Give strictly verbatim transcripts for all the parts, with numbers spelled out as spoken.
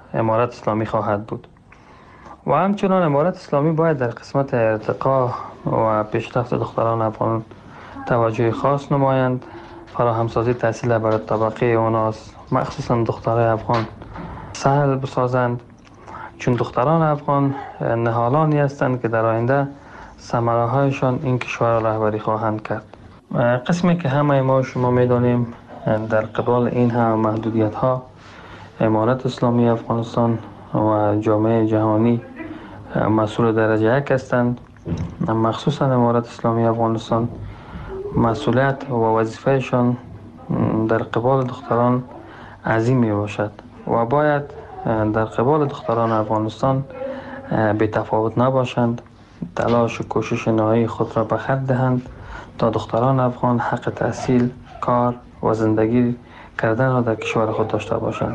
امارت اسلامی خواهد بود. و همچنان امارت اسلامی باید در قسمت ارتقا و پیشرفت دختران افغان توجه خاص نمایند. فراهمسازی تحصیل برای طبقه اوناس، مخصوصا دخترای افغان سهل بسازند، چون دختران افغان نهالانی هستند که در آینده ثمره هایشان این کشور را رهبری خواهند کرد. قسمی که همه ما شما میدانیم در قبال این هم محدودیت ها امارت اسلامی افغانستان و جامعه جهانی مسئول درجه یک هستند. مخصوصا امارت اسلامی افغانستان مسئولیت و وظیفهشان در قبال دختران عظیم می باشد و باید در قبال دختران افغانستان بی تفاوت نباشند، تلاش و کوشش نهایی خود را به خرج دهند تا دختران افغان حق تحصیل، کار و زندگی کردن را در کشور خود داشته باشند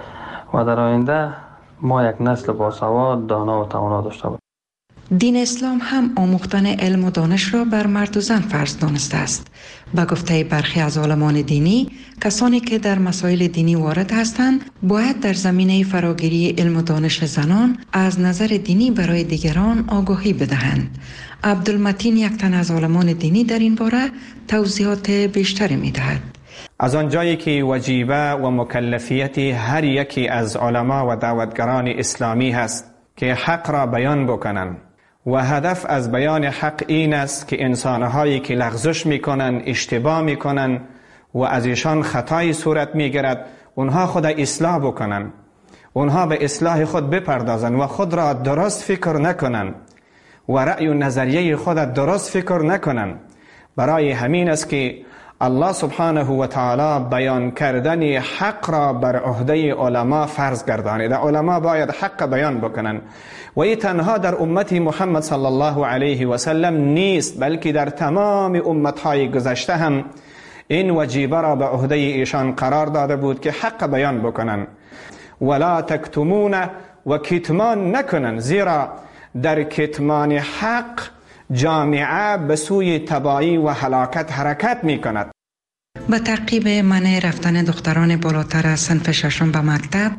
و در آینده ما یک نسل باسواد، دانا و توانا داشته باشیم. دین اسلام هم آموختن علم و دانش را بر مرد و زن فرض دانسته است. به گفته برخی از عالمان دینی، کسانی که در مسائل دینی وارد هستند باید در زمینه فراگیری علم و دانش زنان از نظر دینی برای دیگران آگاهی بدهند. عبدالمتین، یک تن از عالمان دینی، در این باره توضیحات بیشتری می دهد. از آنجایی که وجیبه و مکلفیت هر یکی از علما و دعوتگران اسلامی هست که حق را بیان بکنند و هدف از بیان حق این است که انسانهایی که لغزش میکنن، اشتباه میکنن و از ایشان خطای صورت میگیرد، اونها خود اصلاح بکنن، اونها به اصلاح خود بپردازن و خود را درست فکر نکنن و رأی و نظریه خود درست فکر نکنن. برای همین است که الله سبحانه و تعالی بیان کردن حق را بر عهده علما فرض گردانیده. علما باید حق بیان بکنن و این تنها در امت محمد صلی الله علیه و سلم نیست، بلکه در تمام امتهای گذشته هم این وجیبه را به عهده ایشان قرار داده بود که حق بیان بکنن. ولا تکتمون و کتمان نکنن، زیرا در کتمان حق جامعه به سوی تباهی و هلاکت حرکت می کند. به تعقیب منع رفتن دختران بالاتر از صنف ششم به مکتب،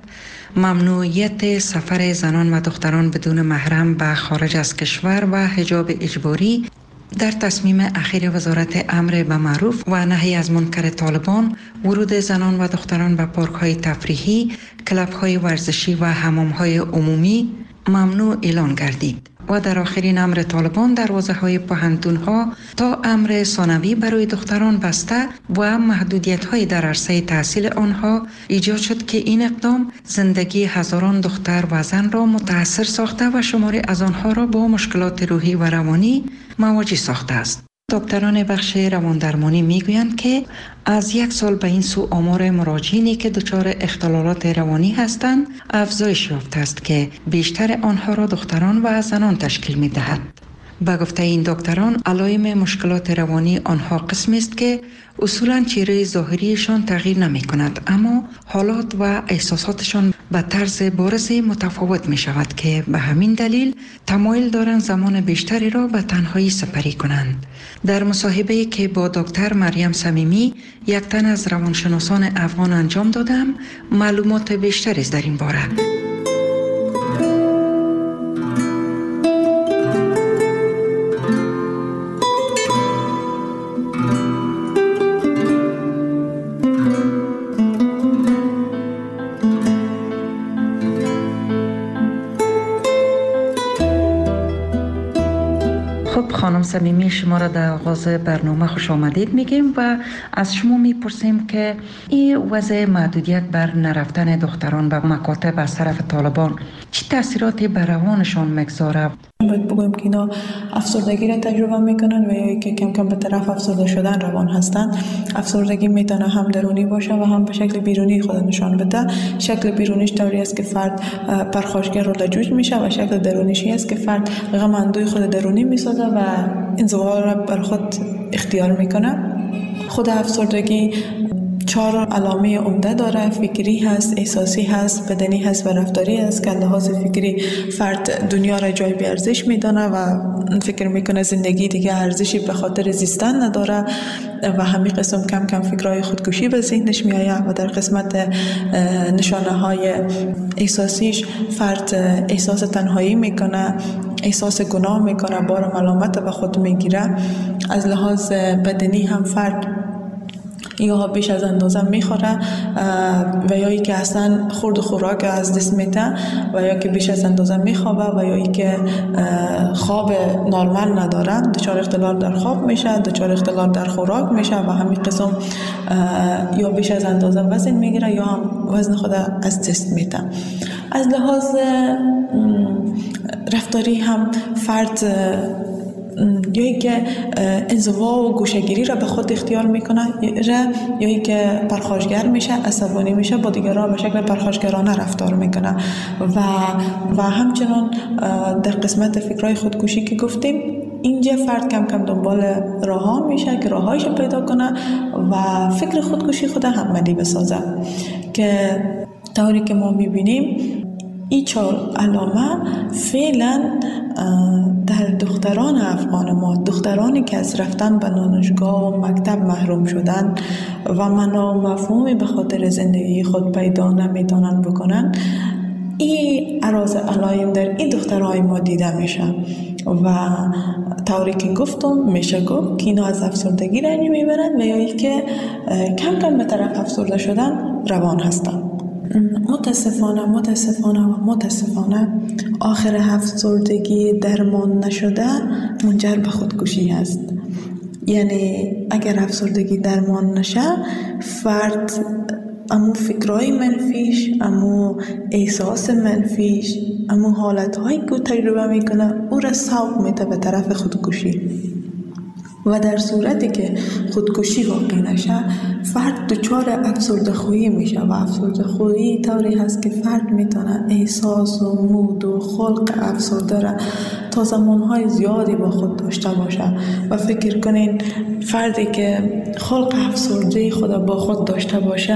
ممنوعیت سفر زنان و دختران بدون محرم به خارج از کشور و حجاب اجباری در تصمیم اخیر وزارت امر به معروف و نهی از منکر طالبان، ورود زنان و دختران به پارک‌های تفریحی، کلب‌های ورزشی و حمام‌های عمومی ممنوع اعلان گردید و در آخرین امر طالبان دروازه‌های پوهنتون‌ها تا امر ثانوی برای دختران بسته و محدودیت‌های در عرصه تحصیل آنها ایجاد شد که این اقدام زندگی هزاران دختر و زن را متاثر ساخته و شماری از آنها را با مشکلات روحی و روانی مواجه ساخته است. دکتران بخش رواندرمانی میگویند که از یک سال به این سو آمار مراجعینی که دچار اختلالات روانی هستند افزایش یافته است که بیشتر آنها را دختران و زنان تشکیل می‌دهد. به گفته این دکتران، علائم مشکلات روانی آنها قسمی است که اصولاً چهره ظاهریشان تغییر نمی کند، اما حالات و احساساتشان به طرز بارز متفاوت می شود که به همین دلیل تمایل دارند زمان بیشتری را به تنهایی سپری کنند. در مصاحبه‌ای که با دکتر مریم صمیمی، یک تن از روانشناسان افغان انجام دادم، معلومات بیشتری در این باره. خانم صمیمی، شما را در آغاز برنامه خوش آمدید میگیم و از شما میپرسیم که این وضع محدودیت بر نرفتن دختران به مکاتب از طرف طالبان چه تاثیراتی بر روانشان میگذاره؟ باید بگویم که اینا افسردگی را تجربه میکنن و یا که کم کم به طرف افسرده شدن روان هستند. افسردگی میتونه هم درونی باشه و هم به شکل بیرونی خود نشان بده. شکل بیرونیش طوری است که فرد پرخاشگر و لجوج میشه و شکل درونیش است که فرد غم اندوی خود درونی میسازه و انزوا را بر خود اختیار میکنه. خود افسردگی چهار علامه عمده داره: فکری هست، احساسی هست، بدنی هست و رفتاری هست که لحاظ فکری فرد دنیا را جای بی ارزش میدانه و فکر میکنه زندگی دیگه ارزشی به خاطر زیستن نداره و همین قسم کم کم فکرهای خودکشی به ذهنش میآید و در قسمت نشانه های احساسیش فرد احساس تنهایی میکنه، احساس گناه میکنه، بار ملامت به خود میگیره. از لحاظ بدنی هم فرد یا بیش از اندازه میخوره و یا ای که اصلا خورد و خوراک از دست میده و یا که بیش از اندازه میخوابه و یا ای که خواب نرمال نداره، دچار اختلال در خواب میشه، دچار اختلال در خوراک میشه و همین قسم یا بیش از اندازه وزن میگیره یا هم وزن خود از دست میده. از لحاظ رفتاری هم فرد یا ای که انزوا و گوشه‌گیری را به خود اختیار میکنه یا ای که پرخاشگر میشه، عصبانی میشه، با دیگران به شکل پرخاشگرانه رفتار میکنه و و همچنان در قسمت فکرهای خودکشی که گفتیم اینجا فرد کم کم دنبال راه ها میشه که راهایش پیدا کنه و فکر خودکشی خود عملی بسازه که طوری که ما میبینیم این چهار علامه فعلا در دختران افغان ما، دخترانی که از رفتن به دانشگاه و مکتب محروم شدن و معنا و مفهومی به خاطر زندگی خود پیدا نمیتونن بکنن، این عراض علائم در این دخترهای ما دیده میشه و طوری که گفتم میشه گفت که اینا از افسردگی رنج میبرن و یا ای که کم کم به طرف افسرده شدن روان هستن. متاسفانه متاسفانه و متاسفانه آخر افسردگی درمان نشده منجر به خودکشی است. یعنی اگر افسردگی درمان نشه فرد امو فکرهای منفیش، امو احساس منفیش، امو حالتهایی که تجربه میکنه او را سوق میده به طرف خودکشی و در صورتی که خودکشی واقع نشه فرد دچار افسرده خویی میشه و افسرده خویی طوری هست که فرد میتونه احساس و مود و خلق افسرده را تا زمانهای زیادی با خود داشته باشه و فکر کنین فردی که خلق افسرده خود با خود داشته باشه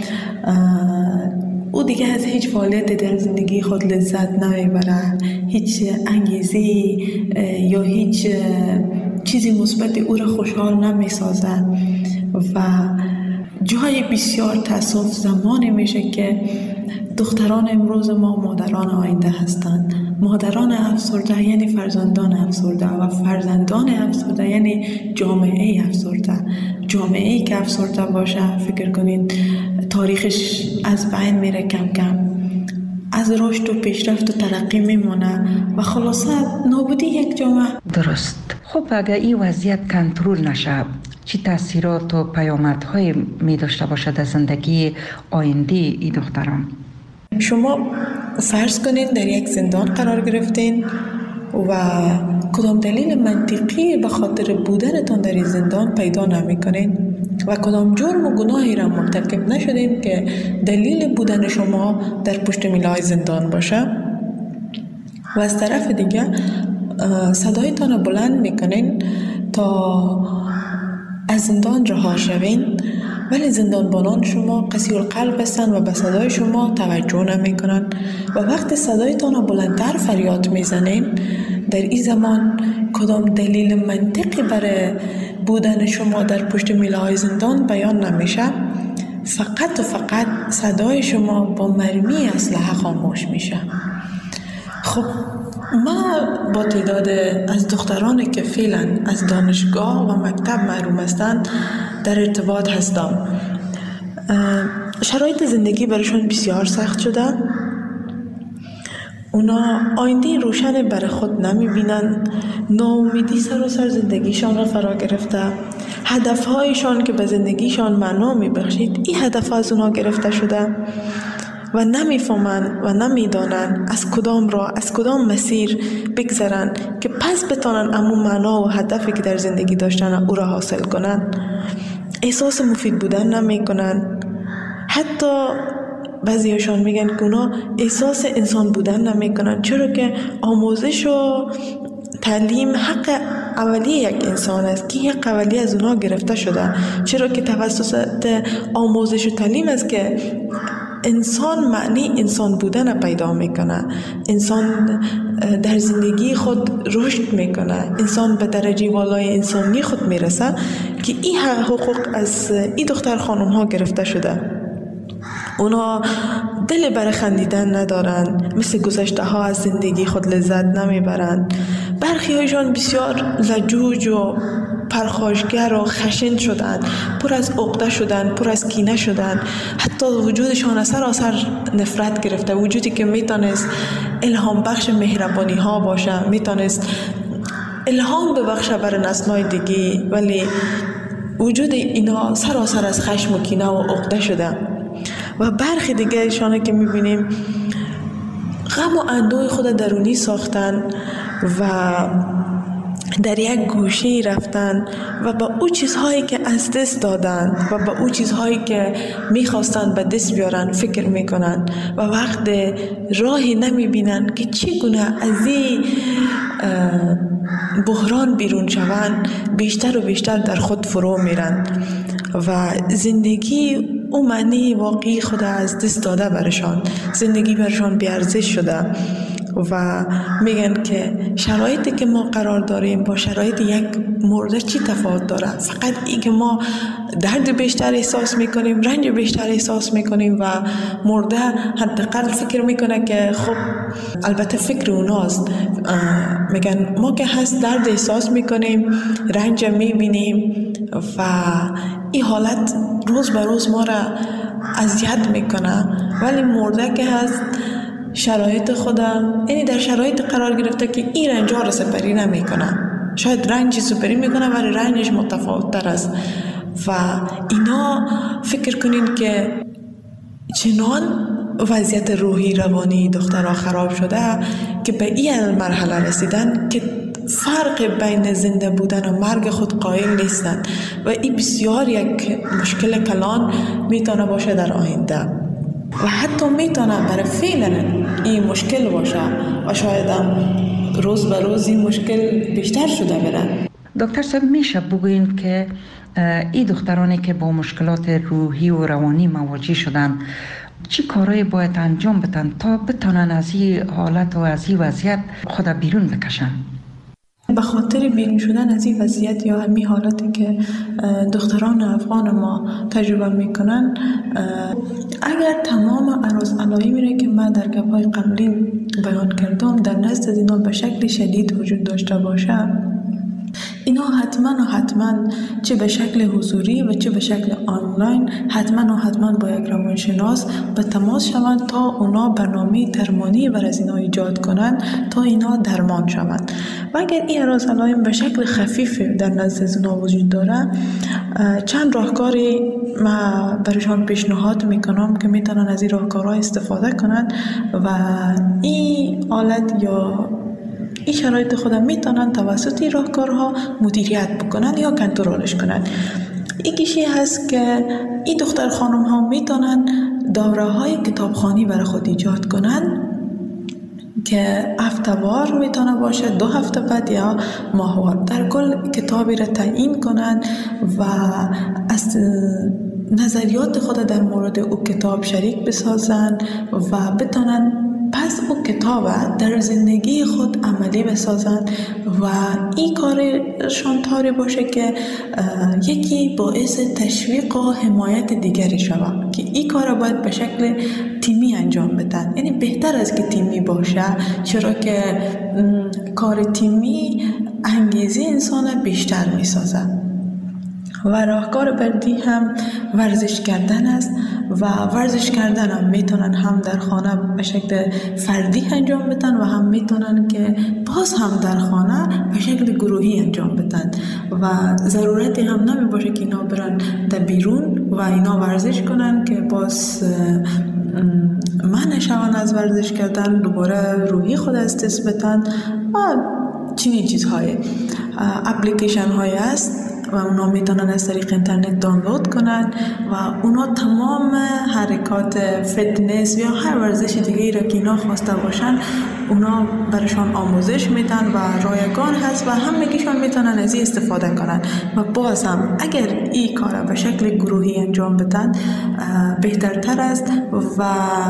او دیگه از هیچ فعالیت در زندگی خود لذت نمیبره، هیچ انگیزی یا هیچ چیزی مثبت او را خوشحال نمیسازه و جای بسیار تأسف زمانی میشه که دختران امروز ما مادران آینده هستند. مادران افسرده یعنی فرزندان افسرده و فرزندان افسرده یعنی جامعه افسرده. جامعه‌ای که افسرده باشه فکر کنین تاریخش از بین میره، کم کم از رشد و پیشرفت و ترقی میمونه و خلاصه نابودی یک جامعه. درست. خب اگر این وضعیت کنترل نشه چی تاثیرات و پیامدهای می داشته باشد در زندگی آینده این دختران؟ شما فرض کنین در یک زندان قرار گرفتین و کدام دلیل منطقی به خاطر بودنتان در این زندان پیدا نمی کنین و کدام جرم و گناهی را مرتکب نشدین که دلیل بودن شما در پشت میلای زندان باشه و از طرف دیگه صدایتان بلند میکنین تا از زندان رها شوین ولی زندانبانان شما قسی القلب هستند و به صدای شما توجه نمیکنن و وقتی صدایتان بلندتر فریاد میزنین در این زمان کدام دلیل منطقی برای بودن شما در پشت میله‌های زندان بیان نمیشه، فقط و فقط صدای شما با مرمی اسلحه خاموش میشه. خب ما با تعداد از دخترانی که فعلا از دانشگاه و مکتب محروم هستند در ارتباط هستم. شرایط زندگی برایشان بسیار سخت شده. اونا آینده روشن برای خود نمیبینن، ناامیدی سر و سر زندگیشان را فرا گرفته. هدفهایشان که به زندگیشان معنا میبخشید این هدف از اونا گرفته شده و نمیفهمن و نمیدانن از کدام راه، از کدام مسیر بگذرن که پس بتانن امو معنا و هدفی که در زندگی داشتن او را حاصل کنن. احساس مفید بودن نمی کنن. حتی بعضیشان میگن که اونا احساس انسان بودن نمی کنن، چرا که آموزش و تعلیم حق اولیه یک انسان است که حق اولیه از اونها گرفته شده، چرا که توسط آموزش و تعلیم است که انسان معنی انسان بودن پیدا میکنه، انسان در زندگی خود رشد میکنه، انسان به درجه والای انسانی خود میرسه که این حقوق از این دختر خانم ها گرفته شده. اونا دل بر خندیدن ندارن، مثل گذشته ها از زندگی خود لذت نمیبرند. برخی هایشان بسیار لجوج و پرخاشگر و خشن شدند، پر از عقده شدند، پر از کینه شدند. حتی وجودشان سراسر نفرت گرفته، وجودی که میتونست الهام بخش مهربانی ها باشه، میتونست الهام ببخشه بر نسل‌های دیگه، ولی وجود اینا سراسر از خشم و کینه و عقده شده. و برخی دیگه ایشانه که میبینیم غم و اندوه خود درونی ساختن و در یک گوشه رفتن و با او چیزهایی که از دست دادن و با او چیزهایی که میخواستن به دست بیارن فکر میکنن و وقت راهی نمیبینن که چگونه از این بحران بیرون شوند، بیشتر و بیشتر در خود فرو میرن و زندگی او معنی واقعی خود از دست داده برشان، زندگی برشان بیارزش شده و میگن که شرایطی که ما قرار داریم با شرایط یک مرده چی تفاوت داره؟ فقط این که ما درد بیشتر احساس میکنیم، رنج بیشتر احساس میکنیم و مرده حداقل فکر میکنه که خب البته فکر اوناست، میگن ما که هست درد احساس میکنیم، رنج میبینیم و این حالت روز به روز ما را اذیت میکنه، ولی مرده که هست شرایط خودم یعنی در شرایط قرار گرفته که این رنج ها را سپری نمی کنه، شاید رنجی سپری می کنه ولی رنجش متفاوت تر است و اینا فکر کنین که چنان وضعیت روحی روانی دخترها خراب شده که به این مرحله رسیدن که فرق بین زنده بودن و مرگ خود قائل نیستند و این بسیار یک مشکل کلان میتونه باشه در آینده و حتی میتونه برای فعلا این مشکل باشه و شاید هم روز به روز این مشکل بیشتر شده بره. دکتر صاحب میشه بگوین که این دخترانی که با مشکلات روحی و روانی مواجه شدن چی کارایی باید انجام بدن تا بتونن از این حالت و از این وضعیت خود بیرون بکشن؟ به خاطر بیرون شدن از این وضعیت یا همین حالتی که دختران افغان ما تجربه میکنن، اگر تمام عرض علایمی را که من در گپ‌های قبلی بیان کردم در نزد از اینا به شکل شدید وجود داشته باشه، اینا حتما و حتما چه به شکل حضوری و چه به شکل آنلاین حتما و حتما با یک روانشناس به تماس شوند تا اونا برنامه درمانی بر از اینا ایجاد کنند تا اینا درمان شوند. و اگر این عرض علائم به شکل خفیف در نزد از اونا وجود داره، چند راهکاری ما برشان پیشنهاد میکنم که میتونن از این راهکارها استفاده کنند و این حالت یا این شرایط خودم میتونن توسط این راهکارها مدیریت بکنن یا کنترلش کنن. یکیشی هست که این دختر خانم ها میتونن دوره های کتابخوانی برای خود ایجاد کنن که هفته‌وار میتونه باشه، دو هفته بعد یا ماهوار، در کل کتابی را تعیین کنن و از نظریات خود در مورد او کتاب شریک بسازن و بتونن پس او کتاب در زندگی خود عملی بسازن و این کارشان طوری باشه که یکی باعث تشویق و حمایت دیگری شود که این کار باید به شکل تیمی انجام بدن. یعنی بهتر از که تیمی باشه، چرا که کار تیمی انگیزه انسان بیشتر می سازه. و راهکار بعدی هم ورزش کردن است و ورزش کردن هم میتونن هم در خانه به شکل فردی انجام بدن و هم میتونن که باز هم در خانه به شکل گروهی انجام بدن و ضرورتی هم نمی باشه که اینا برن در بیرون و اینا ورزش کنن که باز منع شون از ورزش کردن، دوباره روحی خود از دست بدن و چنین چیزهای اپلیکیشن های است و اونا میتونن از طریق اینترنت دانلود کنن و اونا تمام حرکات فتنس یا هر ورزش دیگه را که اینا خواسته باشن اونا برشان آموزش میدن و رایگان هست و همگیشان میتونن از این استفاده کنن و باز هم اگر این کار به شکل گروهی انجام بدن بهترتر است و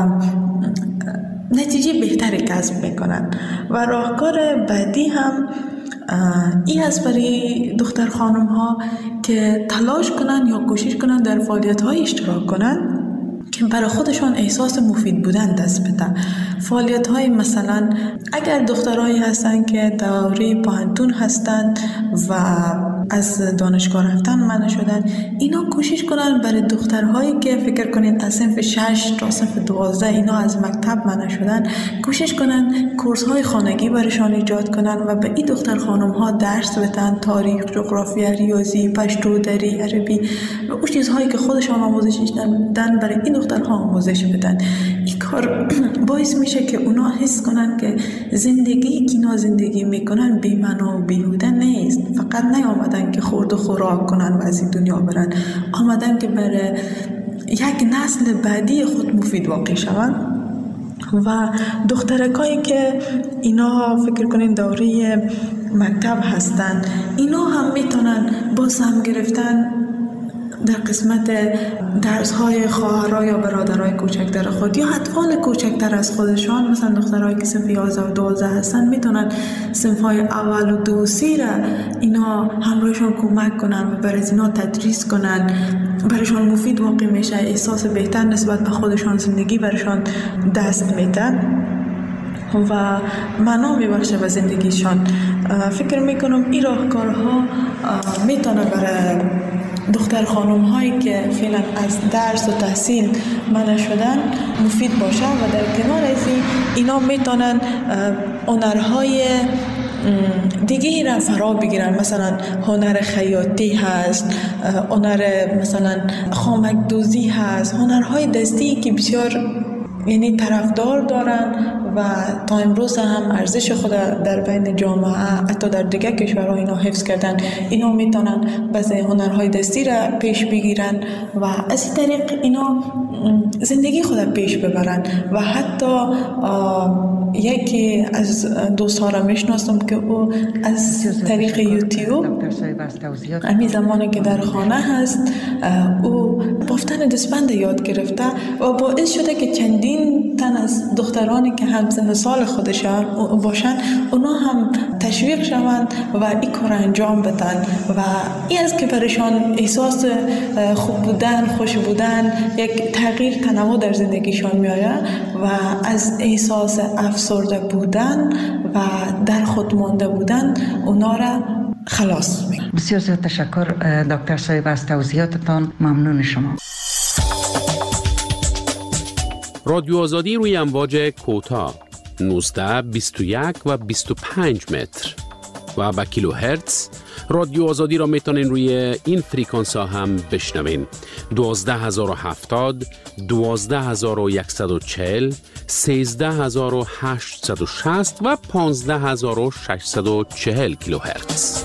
نتیجه بهتری کسب میکنن. و راهکار بعدی هم این هست برای دختر خانم ها که تلاش کنن یا کوشش کنن در فعالیت های اشتراک کنن که برای خودشان احساس مفید بودن دست بده. فعالیت های مثلا اگر دخترایی هستن که دوره پانتون هستن و از دانشگاه رفتن منع شدن، اینا کوشش کنن برای دخترهایی که فکر کنین از صنف شش تا صنف دوازده اینا از مکتب منع شدن، کوشش کنن کورس های خانگی برشان ایجاد کنن و به این دختر خانم ها درس بدن، تاریخ، جغرافیا، ریاضی، پشتو، دری، عربی و اون چیزهایی که خودشان آموزش دادن برای این دخترها آموزش بدن. این کار باعث میشه که اونا حس کنن که زندگی که اینا زندگی میکنن بی معنا و بیهوده نیست. فقط نیامدن که خورد و خوراک کنن و از این دنیا برن، آمدن که برای یک نسل بعدی خود مفید واقع شون. و دخترکایی که اینا فکر کنین دوره مکتب هستن، اینا هم میتونن با سهم گرفتن در قسمت درس های خواهرای یا برادرای کوچکتر خود یا اطفال کوچکتر از خودشان، مثلا دخترایی که صنف یازده و دوازده هستن میتونن صنف های اول و دو و سه را اینا همراهشان کمک کنن و برای اینا تدریس کنن، برایشان مفید واقع میشه، احساس بهتر نسبت به خودشان زندگی برایشان دست میده و معنا میبخشه به زندگیشان. فکر میکنم این راهکارها میتونه برای دختر خانم هایی که فعلا از درس و تحصیل منع شدن مفید باشه و در کنار از این اینا میتونن هنرهای دیگه را فرا بگیرن. مثلا هنر خیاطی هست، هنر مثلا خامک دوزی هست، هنرهای دستی که بسیار یعنی طرفدار دارن و تا امروز هم ارزش خود در بین جامعه حتی در دیگه کشورها اینا حفظ کردن. اینا میتونن بعضی هنرهای دستی را پیش بگیرن و از این طریق اینا زندگی خود پیش ببرن. و حتی یکی از دوستان را میشناسم که او از طریق یوتیوب همین زمانی که در خانه هست او بافتن دستبند یاد گرفته و باعث شده که چندین تن از دخترانی که همسن سال خودشان باشن اونا هم تشویق شوند و این کار انجام بدن و این است که برشان احساس خوب بودن، خوش بودن، یک تغییر تنوع در زندگیشان میآید و از احساس افسرده بودن و در خود مانده بودن اونا را خلاص می‌کنه. بسیار زیاد تشکر دکتر صاحب از توضیحاتتان. ممنون شما. رادیو آزادی روی امواج کوتاه نوزده، بیست و یک و بیست و پنج متر و با کیلو هرتز. رادیو آزادی را میتونین روی این فریکانس ها هم بشنوین: دوازده هزار و هفتاد، دوازده هزار و صد و چهل، سیزده هزار و هشتصد و شصت و پانزده هزار و ششصد و چهل کیلو هرتز.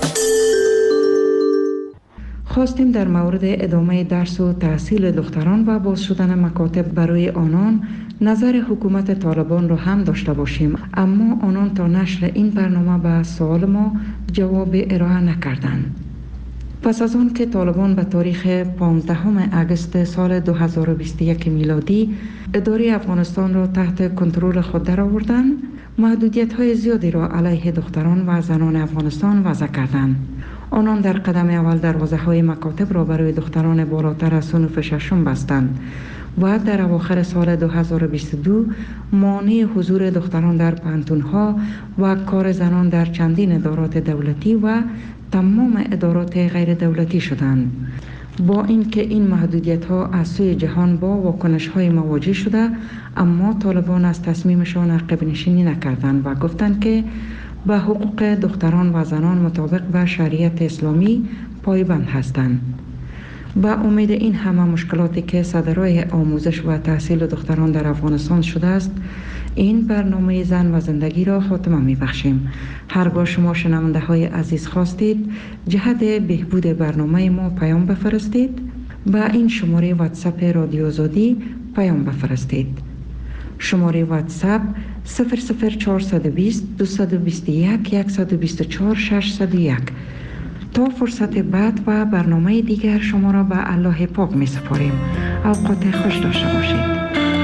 خواستیم در مورد ادامه درس و تحصیل دختران و باز شدن مکاتب برای آنان نظر حکومت طالبان را هم داشته باشیم، اما آنان تا نشر این برنامه به سوال ما جواب ارائه نکردند. پس از آن که طالبان به تاریخ پانزدهم اگست سال دو هزار و بیست و یک میلادی اداره افغانستان را تحت کنترل خود درآوردند، محدودیت‌های زیادی را علیه دختران و زنان افغانستان وضع کردند. آنان در قدم اول دروازه‌های مکاتب را برای دختران بالاتر از صنف ششم بستند و در اواخر سال دو هزار و بیست و دو مانع حضور دختران در پانتون‌ها و کار زنان در چندین ادارات دولتی و تمام ادارات غیر دولتی شدند. با اینکه این محدودیت‌ها از سوی جهان با واکنش‌های مواجه شده، اما طالبان از تصمیمشان عقب نشینی نکردند و گفتند که به حقوق دختران و زنان مطابق به شریعت اسلامی پایبند هستند. با امید این همه مشکلاتی که صدرای آموزش و تحصیل دختران در افغانستان شده است، این برنامه زن و زندگی را خاتمه می بخشیم. هرگاه شما شنونده های عزیز خواستید جهت بهبود برنامه ما پیام بفرستید، با این شماره واتساپ رادیو آزادی پیام بفرستید. شماره واتساپ صفر صفر چهارصد و بیست دویست و بیست و یک صد و بیست و چهار ششصد و یک. تا فرصت بعد و برنامه دیگر شما را به الله پاک می سپاریم. اوقات خوش داشته باشید.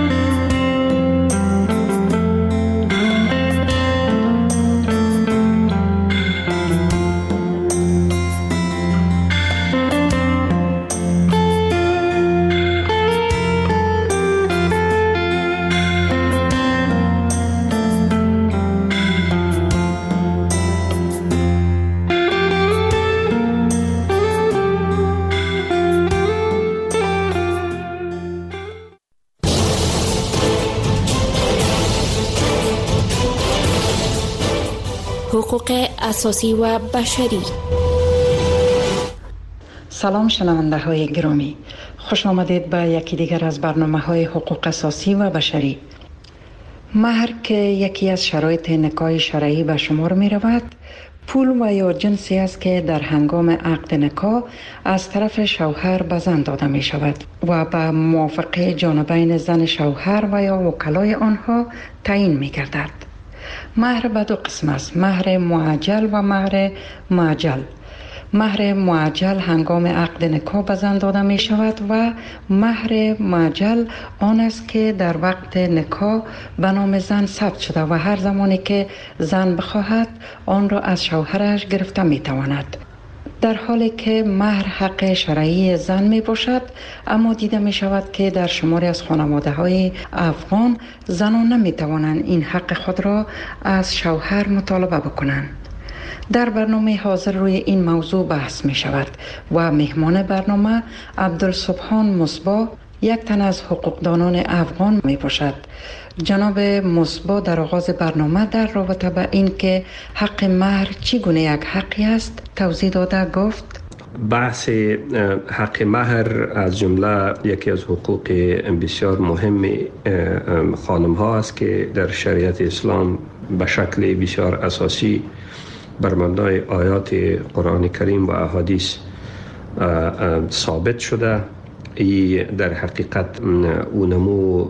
حقوق اساسی و بشری. سلام شنونده های گرامی، خوش آمدید به یکی دیگر از برنامه های حقوق اساسی و بشری. مهر که یکی از شرایط نکاح شرعی به شمار می رود، پول و یا جنسی است که در هنگام عقد نکاح از طرف شوهر به زن داده می شود و به موافقه جانبین زن شوهر و یا وکلای آنها تعیین می گردد. مهر به دو قسم است: مهر معجل و مهر معجل. مهر معجل هنگام عقد نکاح به زن داده می شود و مهر معجل آن است که در وقت نکاح به نام زن ثبت شده و هر زمانی که زن بخواهد آن را از شوهرش گرفته می تواند. در حالی که مهر حق شرعی زن می باشد، اما دیده می شود که در شماری از خانواده های افغان زنان نمی توانند این حق خود را از شوهر مطالبه بکنند. در برنامه حاضر روی این موضوع بحث می شود و مهمان برنامه عبدالسبحان مصباح، یک تن از حقوقدانان افغان می باشد. جناب مصباح در آغاز برنامه در رابطه با این که حق مهر چگونه یک حقی است توضیح داده گفت: بحث حق مهر از جمله یکی از حقوق بسیار مهم خانم ها است که در شریعت اسلام به شکل بسیار اساسی بر مبنای آیات قرآن کریم و احادیث ثابت شده. ای در حقیقت اونمو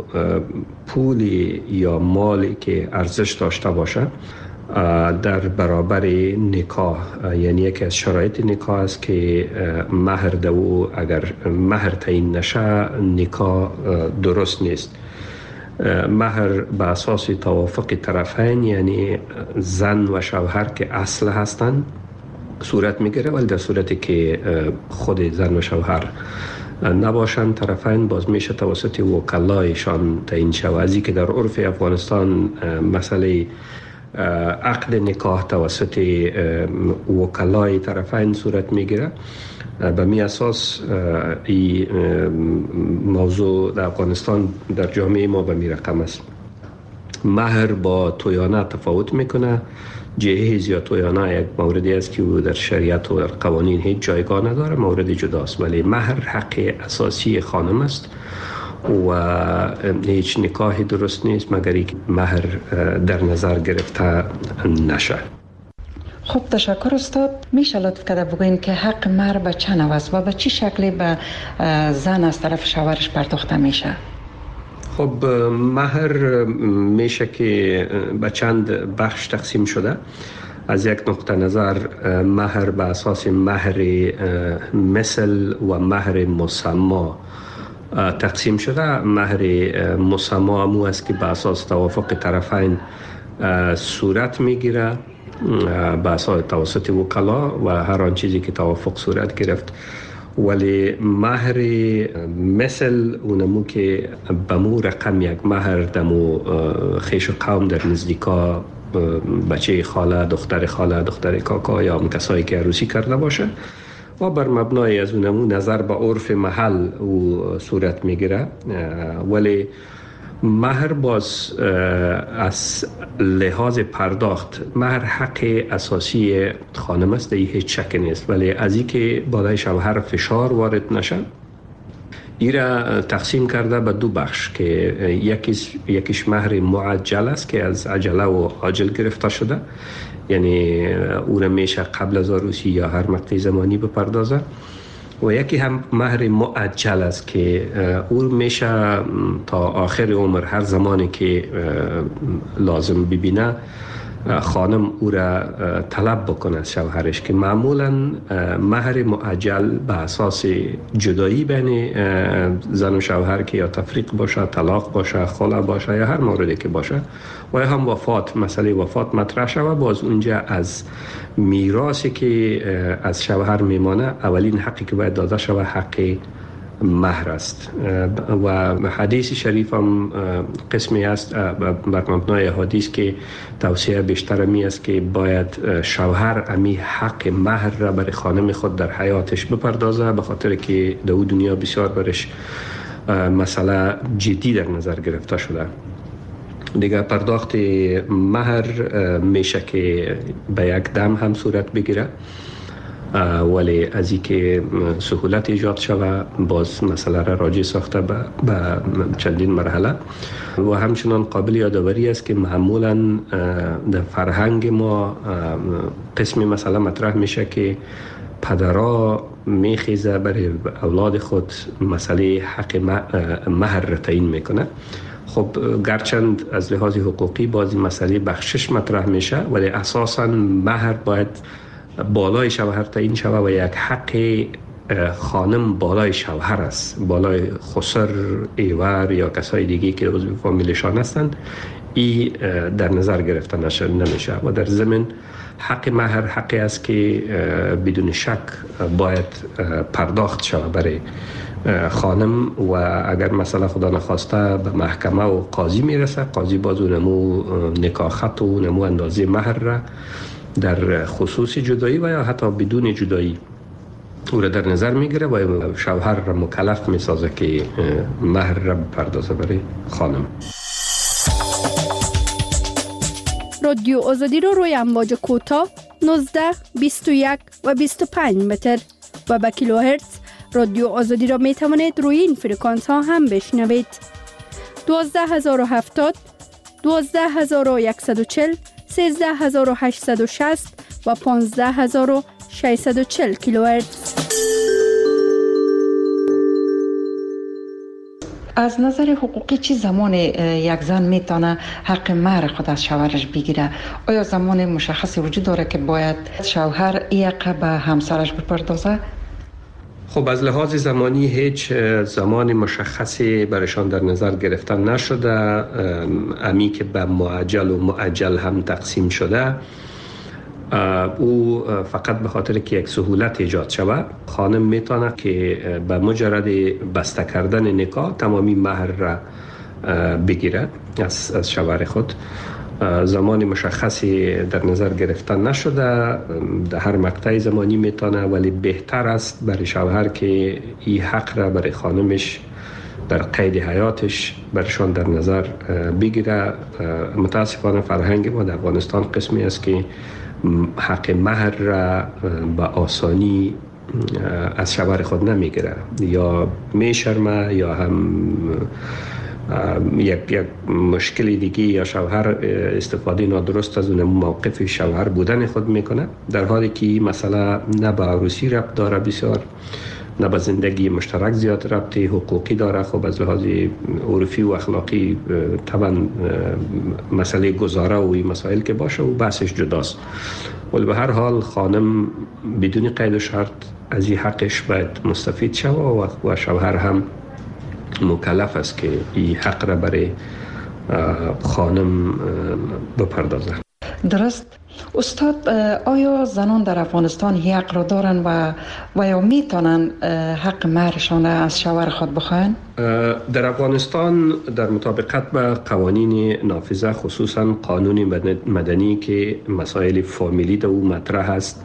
پولی یا مالی که ارزش داشته باشه در برابر نکاح، یعنی یکی از شرایط نکاح است که مهر دو اگر مهر تعیین نشه نکاح درست نیست. مهر به اساس توافق طرفین، یعنی زن و شوهر که اصل هستند، صورت میگیره، ولی در صورتی که خود زن و شوهر نباشند طرفین باز میشه توسط وکلایشان تعیین شود. از اینکه در عرف افغانستان مسئله عقد نکاح توسط وکلای طرفین صورت میگیره، به می اساس این موضوع در افغانستان در جامعه ما به می رقم است. مهر با تویانه تفاوت میکنه. جهیز یا تویانه یک موردی است که در شریعت و در قوانین هیچ جایگاه نداره، مورد جداست، ولی مهر حق اساسی خانم است و هیچ نکاحی درست نیست مگر اینکه مهر در نظر گرفته نشه. خب تشکر استاد. میشه لطف کرده بگوین که حق مهر به چه نوع است و به چه شکلی به زن از طرف شوهرش پرداخته میشه؟ خب مهر میشه که به چند بخش تقسیم شده. از یک نقطه نظر مهر به اساس مهر مثل و مهر مسما تقسیم شده. مهر مسما همو است که به اساس توافق طرفین صورت میگیره به اساس توسط وکلا و هر آن چیزی که توافق صورت گرفت. ولی مهر مثل اونمو که بمو رقم یک مهر دمو خیش و قوم در نزدیکا بچه خاله، دختر خاله، دختر کاکا یا هم کسایی که عروسی کرده باشه و بر مبنای از اونمو نظر به عرف محل او صورت میگیره. ولی مهر باز از لحاظ پرداخت مهر حق اساسی خانم است، این هیچ شک نیست، ولی از این که بالای شوهر فشار وارد نشد این را تقسیم کرده به دو بخش که یکیش یکیش مهر معجل است که از عجله و عاجل گرفته شده، یعنی او را میشه قبل از عروسی یا هر مقطع زمانی بپردازه، و یکی هم مهر معجل است که او میشه تا آخر عمر هر زمانی که لازم ببینه خانم او را طلب بکنه از شوهرش، که معمولا مهر معجل به اساس جدایی بین زن و شوهر که یا تفریق باشه، طلاق باشه، خلع باشه یا هر موردی که باشه، و هم وفات، مسئله وفات مطرح شود، باز اونجا از میراثی که از شوهر میمانه اولین حقی که باید داده شود حق مهر است. و حدیث شریف هم قسمی است بر مبنای حدیث که توصیه بیشتر می است که باید شوهر امی حق مهر را برای خانم خود در حیاتش بپردازه، به خاطر که در دنیا بسیار برش مسئله جدی در نظر گرفته شده. دیگه پرداخت مهر میشه که به یک دم هم صورت بگیره، ولی از این که سهولت ایجاد شود باز مسئله را راجع ساخته به چندین مرحله. و همچنان قابل یادآوری است که معمولا در فرهنگ ما قسمی مسئله مطرح میشه که پدرها میخیزه برای اولاد خود مسئله حق مهر را تعیین میکنه. خب گرچند از لحاظ حقوقی بازی مسئله بخشش مطرح میشه، ولی اساساً مهر باید بالای شوهر تعیین شود و یک حق خانم بالای شوهر است، بالای خسر، ایور یا کسای دیگه که عضو فامیلشان هستند، این در نظر گرفته نمیشه. و در ضمن حق مهر حقی است که بدون شک باید پرداخت شود برای خانم، و اگر مثلا خدا نخواسته به محکمه و قاضی میرسه، قاضی باز نمو نکاح خط و نمو اندازه مهر را در خصوص جدایی و یا حتی بدون جدایی او را در نظر میگیره و شوهر را مکلف میسازه که مهر را بپردازه برای خانم. رادیو آزادی رو روی امواج کوتاه نوزده، بیست و یک و بیست و پنج متر و به کیلوهرتز رادیو آزادی را می توانید روی این فرکانس ها هم بشنوید. دوازده هزار و هفتاد، دوازده هزار و صد و چهل، سیزده هزار و هشتصد و شصت و پانزده هزار و ششصد و چهل کیلوهرتز. از نظر حقوقی چی زمان یک زن میتونه حق مهر خود از شوهرش بگیره؟ آیا زمان مشخصی وجود داره که باید شوهر این حق به همسرش بپردازه؟ خب از لحاظ زمانی هیچ زمان مشخصی برشان در نظر گرفتن نشده، امی که به معجل و معجل هم تقسیم شده، او فقط به خاطر که یک سهولت ایجاد شود خانم میتونه که به مجرد بسته کردن نکاح تمامی مهر را بگیره از از شوهر خود. زمان مشخصی در نظر گرفتن نشده، در هر مقطع زمانی میتونه، ولی بهتر است برای شوهر که این حق را برای خانمش در قید حیاتش برشان در نظر بگیره. متاسفانه فرهنگ ما در افغانستان قسمی است که حق مهر را به آسانی از شوهر خود نمیگیره، یا میشرمه یا هم یک یک مشکلی دیگه، یا شوهر استفاده نادرست از اون موقف شوهر بودن خود میکنه، در حالی که مسئله نه به عروسی ربط داره بسیار، نه به زندگی مشترک زیاد ربط حقوقی داره. خب از لحاظ عرفی و اخلاقی طبعا مسئله گذاره و این مسائل که باشه و بحثش جداست، ولی به هر حال خانم بدون قید و شرط از این حقش باید مستفید شود و شوهر هم مکلف است که این حق را برای خانم بپردازه. درست. استاد، آیا زنان در افغانستان حق را دارن و و یا میتونن حق مهرشان از شوهر خود بخواین؟ در افغانستان در مطابقت با قوانین نافذه، خصوصا قانون مدنی که مسائل فامیلی در او مطرح است،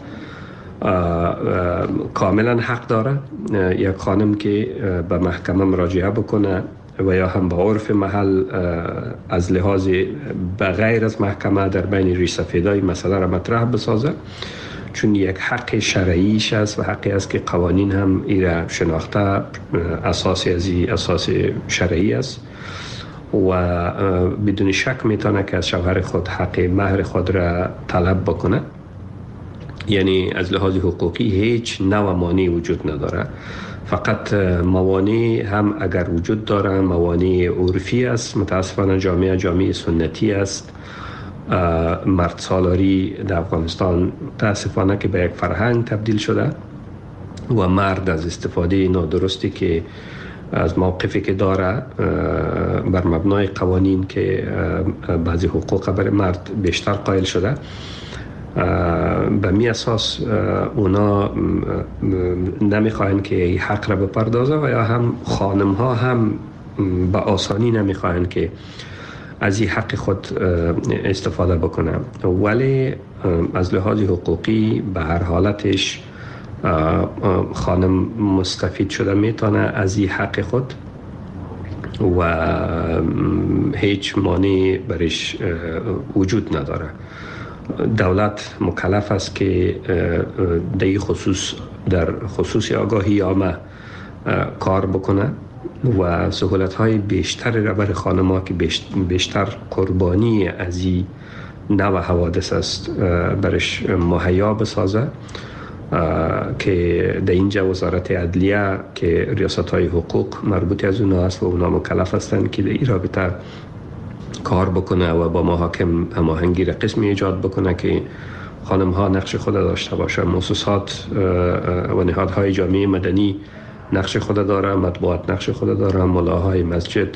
کاملا حق داره یک خانم که به محکمه مراجعه بکنه و یا هم با عرف محل از لحاظ به غیر از محکمه در بین ریش سفیدای مسئله را مطرح بسازه، چون یک حق شرعیش است و حقی است که قوانین هم ایره شناخته اساسی از اساس شرعی است و بدون شک میتونه که از شوهر خود حق مهر خود را طلب بکنه. یعنی از لحاظ حقوقی هیچ نوع مانعی وجود نداره، فقط موانع هم اگر وجود داره موانع عرفی است. متاسفانه جامعه جامعه سنتی است. مرد سالاری در افغانستان متاسفانه که به یک فرهنگ تبدیل شده و مرد از استفاده نادرستی که از موقفی که داره بر مبنای قوانین که بعضی حقوق برای مرد بیشتر قائل شده، به می اساس اونا نمیخواین که این حق را بپردازه و یا هم خانم ها هم به آسانی نمیخواین که از این حق خود استفاده بکنه. ولی از لحاظ حقوقی به هر حالتش خانم مستفید شده میتونه از این حق خود و هیچ مانعی برش وجود نداره. دولت مکلف است که در خصوص در خصوص آگاهی عامه کار بکنه و سهولت های بیشتر را برای خانم ها که بیشتر قربانی از این نوع حوادث است برش مهیا بسازه، که در اینجا وزارت عدلیه که ریاست های حقوق مربوط از اونا است و اونا مکلف هستند که در این رابطه کار بکنه و با محاکم هماهنگی را قسمی ایجاد بکنه که خانم ها نقش خود داشته باشه. مؤسسات و نهادهای جامعه مدنی نقش خود داره، مطبوعات نقش خود داره، ملاهای مسجد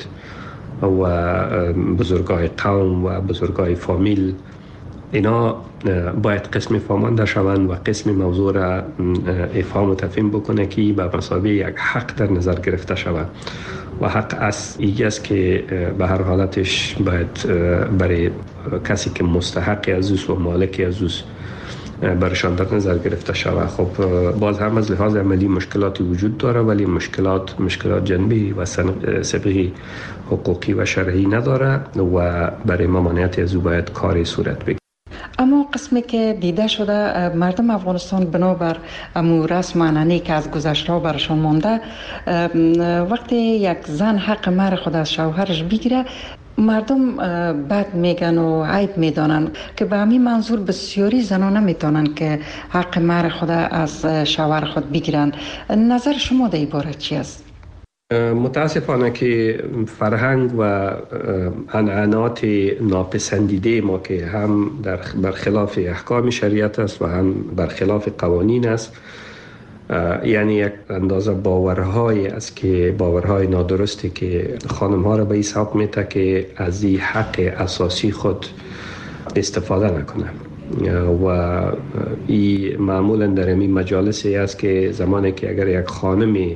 و بزرگای قوم و بزرگای فامیل، اینا باید قسم فهمانده شوند و قسم موضوع را افهام و تفهیم بکنه که به مثابه یک حق در نظر گرفته شود و حق از ایگه است که به هر حالتش باید برای کسی که مستحق از اوست و مالک از اوست برشان در نظر گرفته شود. خب باز هم از لحاظ عملی مشکلاتی وجود داره، ولی مشکلات مشکلات جنبی و سبقی حقوقی و شرعی نداره و برای ممانعت از او باید کاری صورت بگیره. اما قسمی که دیده شده مردم افغانستان بنابر امو رسم عنعنه‌ای که از گذشته برشان مانده، وقتی یک زن حق مهر خود از شوهرش بگیره مردم بد میگن و عیب میدانن که به همین منظور بسیاری زنان نمیتونن که حق مهر خود از شوهر خود بگیرن. نظر شما در این باره چی است؟ متاسفانه که فرهنگ و عنعنات ناپسندیده ما که هم در برخلاف احکام شریعت است و هم برخلاف قوانین است، یعنی یک اندازه باورهای است که باورهای نادرستی که خانم ها را به این سبب میته که از این حق اساسی خود استفاده نکنه و این معمولا در این مجالسی است که زمانی که اگر یک خانمی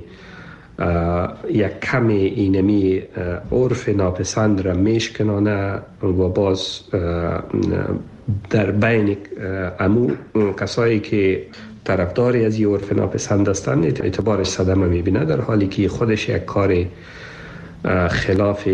یک کمی اینمی عرف ناپسند را میشکنانه و باز در بین امو کسایی که طرفداری از این عرف ناپسند هستند اعتبارش صدمه میبینه، در حالی که خودش یک کار خلاف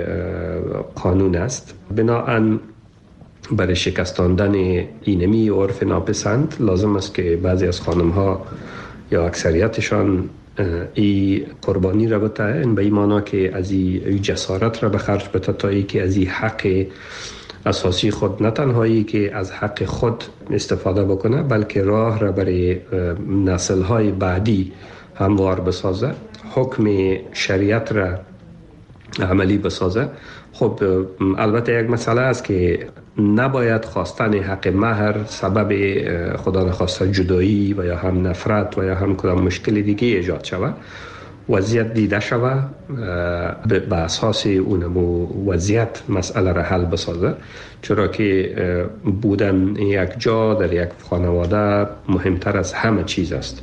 قانون است. بنابراین برای شکستاندن اینمی عرف ناپسند لازم است که بعضی از خانم ها یا اکثریتشان ای قربانی را بته، این به این معنا که از این جسارت را به خرج بته تا ای که از این حق اساسی خود نه تنهایی که از حق خود استفاده بکنه، بلکه راه را برای نسل‌های بعدی هموار بسازه، حکم شریعت را عملی بسازه. خب البته یک مسئله است که نباید خواستن حق مهر سبب خدا نخواسته جدایی و یا هم نفرت و یا هم کدام مشکل دیگه ایجاد شود. وضعیت دیده شود به اساس اونمو وضعیت مسئله را حل بسازه، چرا که بودن یک جا در یک خانواده مهمتر از همه چیز است.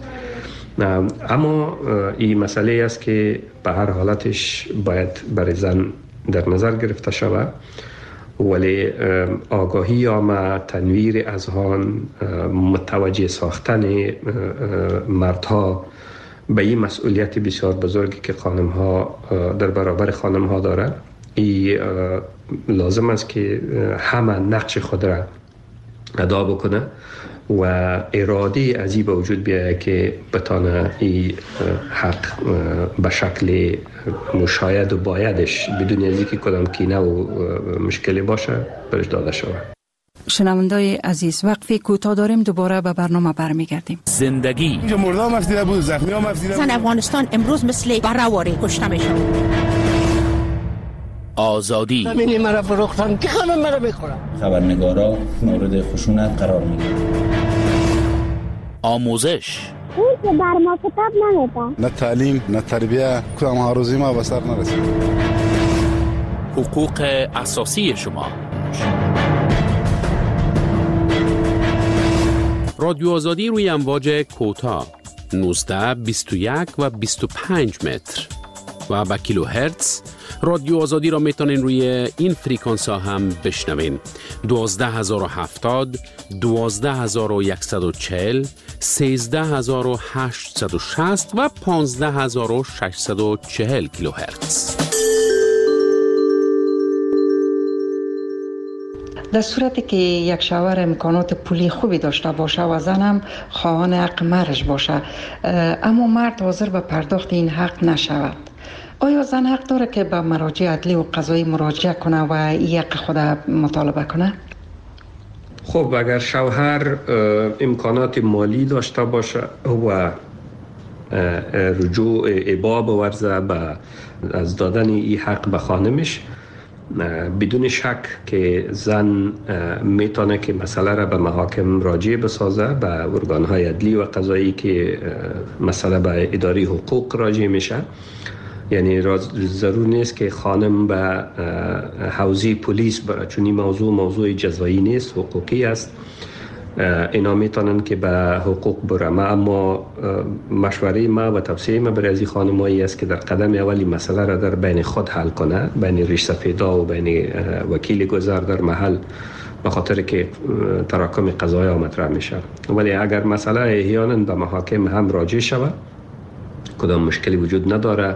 اما این مسئله است که به هر حالتش باید برای زن در نظر گرفته شود، ولی آگاهی عامه، تنویر اذهان، متوجه ساختن مردها به این مسئولیت بسیار بزرگی که خانم ها در برابر خانم ها داره، ای لازم است که همه نقش خود را ادا بکنه و اراده از این به وجود بیاید که بتانه این حق به شکل مشاهد و بایدش بدون از اینکه کدام کینه و مشکلی باشه برش داده شود. شنوندای عزیز، وقفی کوتاه داریم، دوباره به برنامه برمیگردیم. زندگی اینجا مرده هم افزیده بود، زخمی هم افزیده بود. زن افغانستان امروز مثل برآوری کشته میشه. آزادی همینی مرا فروختن که خانم مرا بخورم. خبرنگارا مورد خشونت قرار میگیرن. آموزش اون که بر ما کتاب نمیدن. نه تعلیم نه تربیه، کدام ها روزی ما به سر نرسید. حقوق اساسی شما. رادیو آزادی روی امواج کوتاه نوزده بیست و یک و بیست و پنج متر و با کیلو هرتز. رادیو آزادی را میتونین روی این فریکانس ها هم بشنوین: دوازده هزار و هفتاد، دوازده هزار و صد و چهل، سیزده هزار و هشتصد و شصت و پانزده هزار و ششصد و چهل کیلو هرتز. در صورتی که یک شوهر امکانات پولی خوبی داشته باشه و زنم خواهان حق مرج باشه، اما مرد حاضر به پرداخت این حق نشود، آیا زن حق داره که به مراجع عدلی و قضایی مراجعه کنه و این حق خود مطالبه کنه؟ خب اگر شوهر امکانات مالی داشته باشه و رجوع ابا بورزه به از دادن این حق به خانمش، بدون شک که زن میتونه که مسئله را به محاکم راجع بسازه، به ارگانهای عدلی و قضایی که مسئله به اداره حقوق راجع میشه. یعنی ضرور نیست که خانم به حوزه پلیس بره، چون این موضوع موضوع جزایی نیست، حقوقی است. اینا میتونن که به حقوق بره. ما اما مشوره ما و توصیه ما برای از خانمایی است که در قدم اولی مسئله را در بین خود حل کنه، بین ریش سفیدا و بین وکیل گذر در محل، به خاطر که تراکم قضایا مطرح میشه. ولی اگر مسئله احیانا به محاکم هم راجع شود، کدام مشکلی وجود نداره.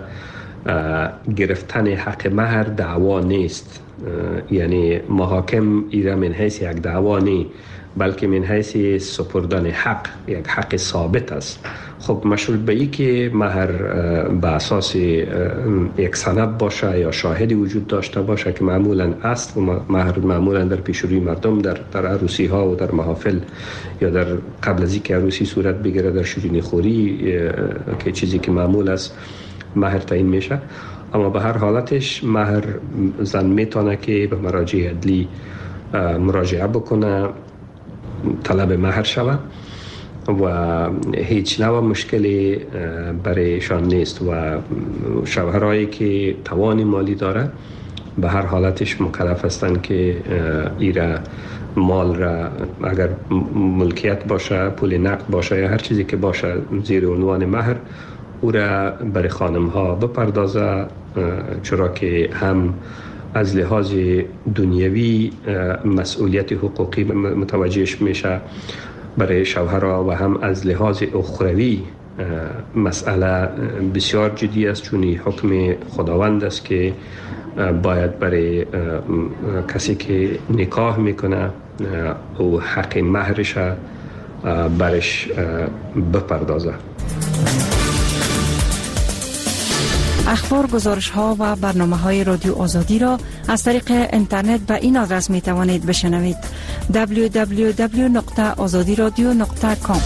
گرفتن حق مهر دعوا نیست، یعنی محاکم ایرا من حیث یک دعوا نیست، بلکه من حیث سپردن حق، یک حق ثابت است. خب مشروط به ای که مهر به اساس یک سند باشه یا شاهدی وجود داشته باشه که معمولا است، و مهر معمولا در پیشروی مردم در در عروسی ها و در محافل یا در قبل از اینکه عروسی صورت بگیره در شیرینی خوری که چیزی که معمول است مهر تعیین میشه. اما به هر حالتش مهر زن میتونه که به مراجع عدلی مراجعه بکنه، طلب مهر شود و هیچ نوع مشکلی برایشان نیست. و شوهرایی که توان مالی داره به هر حالتش مکلف هستند که ایره مال را، اگر ملکیت باشه، پول نقد باشه یا هر چیزی که باشه زیر عنوان مهر، او را برای خانم ها بپردازه، چرا که هم از لحاظ دنیوی مسئولیت حقوقی متوجهش میشه برای شوهرها و هم از لحاظ اخروی مسئله بسیار جدی است، چون حکم خداوند است که باید برای کسی که نکاح میکنه او حق مهرش برش بپردازه. اخبار، گزارش ها و برنامه های رادیو آزادی را از طریق اینترنت به این آدرس می توانید بشنوید: دبلیو دبلیو دبلیو دات آزادی رادیو دات کام.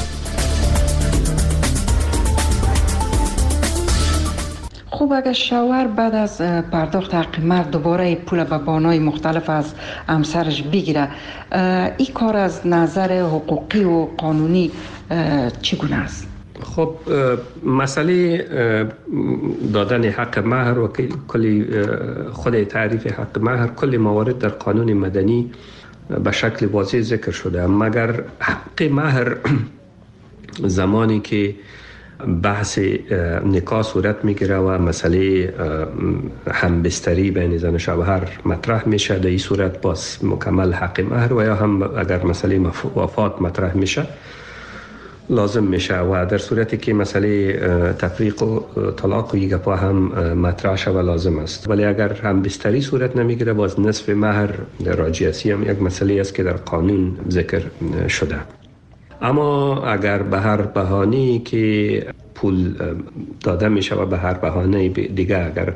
خوب، اگر شوهر بعد از پرداخت حق مرد دوباره پول به بانای مختلف از همسرش بگیره، این کار از نظر حقوقی و قانونی چگونه است؟ خب مسئله دادن حق مهر و کلی خود تعریف حق مهر، کل موارد در قانون مدنی به شکل واضح ذکر شده، مگر حق مهر زمانی که بحث نکاح صورت میگیره و مسئله همبستری بین زن و شوهر مطرح میشه، در این صورت باز مکمل حق مهر، و یا هم اگر مسئله وفات مطرح میشه لازم میشه و در صورتی که مسئله تفریق و طلاق و یگپا هم مطرح شود لازم است. ولی اگر هم بستری صورت نمیگیره باز نصف مهر راجعیتی هم یک مسئله است که در قانون ذکر شده. اما اگر به هر بهانه‌ای که پول داده میشه و به هر بهانه دیگه اگر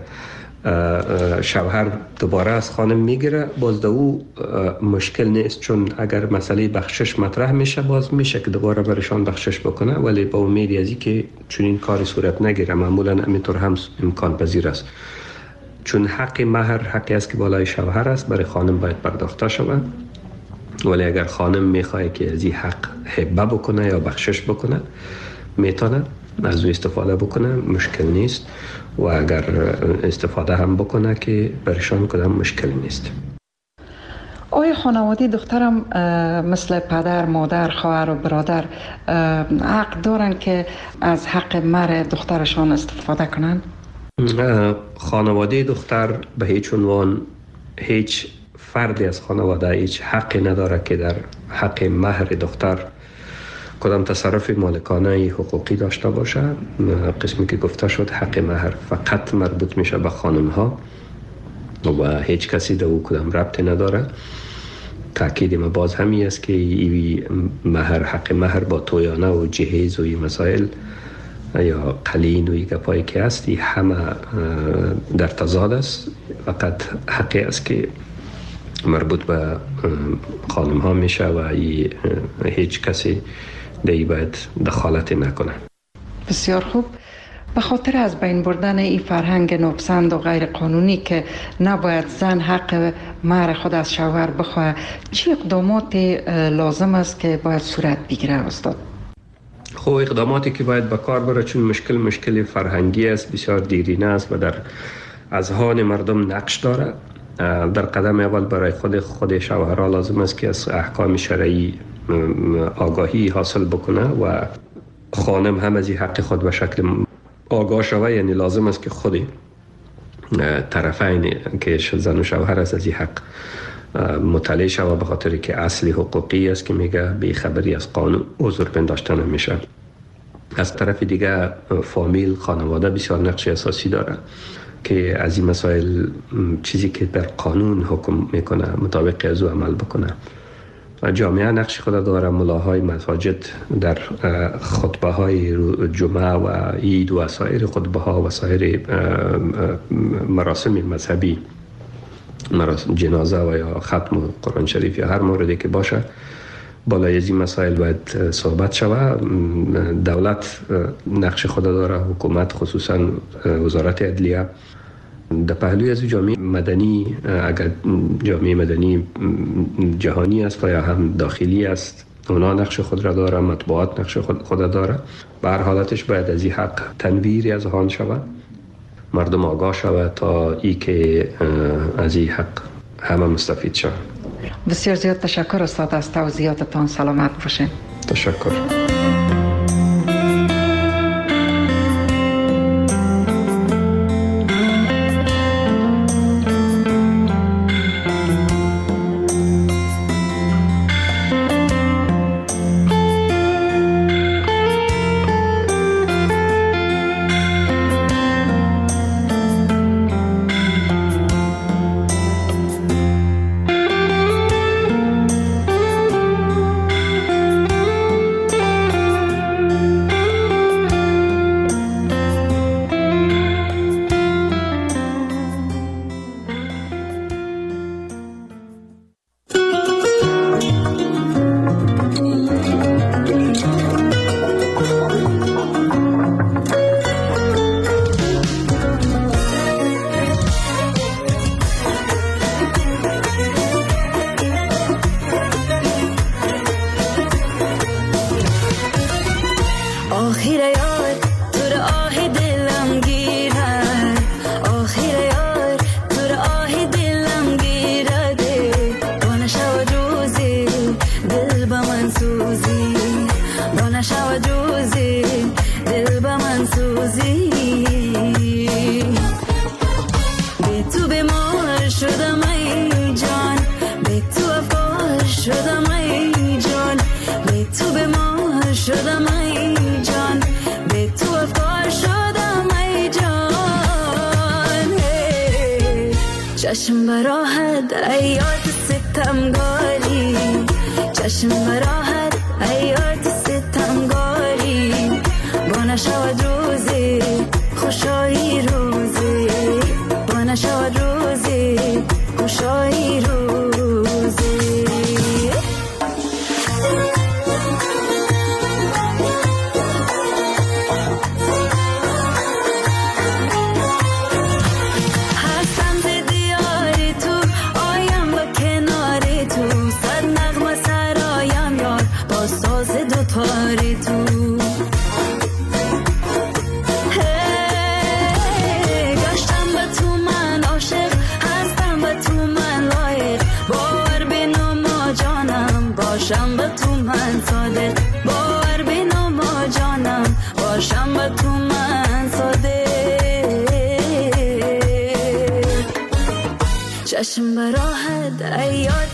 شوهر دوباره از خانم میگیره باز دو او مشکل نیست، چون اگر مسئله بخشش مطرح میشه باز میشه که دوباره برشان بخشش بکنه، ولی با امید از اینکه چون این کاری صورت نگیره معمولا همینطور هم امکان پذیر است، چون حق مهر حقی است که بالای شوهر است برای خانم باید پرداخته شود. ولی اگر خانم میخواه که از این حق هبه بکنه یا بخشش بکنه میتونه از او استفاده بکنه، مشکل نیست، و اگر استفاده هم بکنه که برشان کدام مشکل نیست. آیا خانواده دخترم مثل پدر، مادر، خواهر و برادر حق دارن که از حق مهر دخترشان استفاده کنن؟ خانواده دختر به هیچ عنوان هیچ فردی از خانواده هیچ حقی نداره که در حق مهر دختر کدام تصرف مالکانه حقوقی داشته باشه. قسمی که گفته شد حق مهر فقط مربوط میشه به خانم ها و هیچ کسی در او کدام ربطی نداره. تأکید ما باز همی است که ای مهر حق مهر با تویانه و جهیز و این مسائل یا قلین و این گپایی که هست همه در تضاد است. فقط حقی است که مربوط به خانم ها میشه و هیچ کسی دیگه باید دخالت نکنه. بسیار خوب. به خاطر از بین بردن این فرهنگ ناپسند و غیر قانونی که نباید زن حق مهر خود از شوهر بخواه، چه اقدامات لازم است که باید صورت بگیره استاد؟ خب اقداماتی که باید به کار بره، چون مشکل مشکل فرهنگی است، بسیار دیرینه است و در اذهان مردم نقش داره. در قدم اول برای خود خود شوهرها لازم است که از احکام شرعی آگاهی حاصل بکنه و خانم هم از این حق خود به شکل آگاه شوه. یعنی لازم است که خود طرفین که زن و شوهر است از این حق مطلع شوه، به خاطر که اصلی حقوقی است که میگه بی خبری از قانون عذر پنداشته نمیشه. از طرف دیگه فامیل، خانواده بسیار نقش اساسی داره که از این مسائل چیزی که در قانون حکم میکنه مطابق از او عمل بکنه. جامعه نقش خود داره. ملاهای مساجد در خطبه های جمعه و عید و سایر خطبه ها و سایر مراسم مذهبی، مراسم جنازه و یا ختم قرآن شریف یا هر موردی که باشه، بالای از این مسائل باید صحبت شود. دولت نقش خود داره، حکومت خصوصا وزارت عدلیه. در پهلوی از جامعه مدنی، اگر جامعه مدنی جهانی است و یا هم داخلی است، اونا نقش خود را داره، مطبوعات نقش خود, خود داره. به هر حالتش باید از این حق تنویری از آن شود، مردم آگاه شود تا ای که از این حق همه مستفید شود. بسیار زیاد تشکر استاد از توضیحاتتان. سلامت باشین. تشکر. شدم ای جان، به تو به ما شدم ای چشم براحت ایاد ستمگاری، چشم براحت ایاد ستمگاری، با نشود روزی خوشایی روزی، با نشود روزی خوشایی روزی. پاری تو گشتم به تو من عاشق، هستم به تو من لایق، باور بینو ما جانم باشم به تو من صادق، باور بینو ما جانم باشم به تو من صادق. چشم براحت ایاد